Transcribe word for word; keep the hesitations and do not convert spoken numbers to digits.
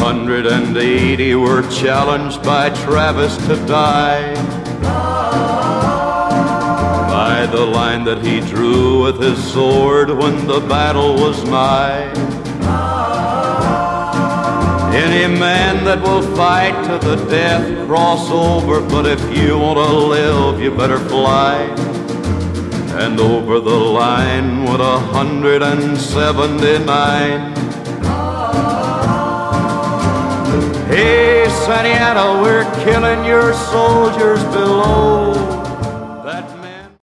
hundred and eighty were challenged by Travis to die by the line that he drew with his sword when the battle was nigh. Any man that will fight to the death, cross over, but if you want to live, you better fly. And over the line went a hundred and seventy-nine. Hey, Santa Anna, we're killing your soldiers below.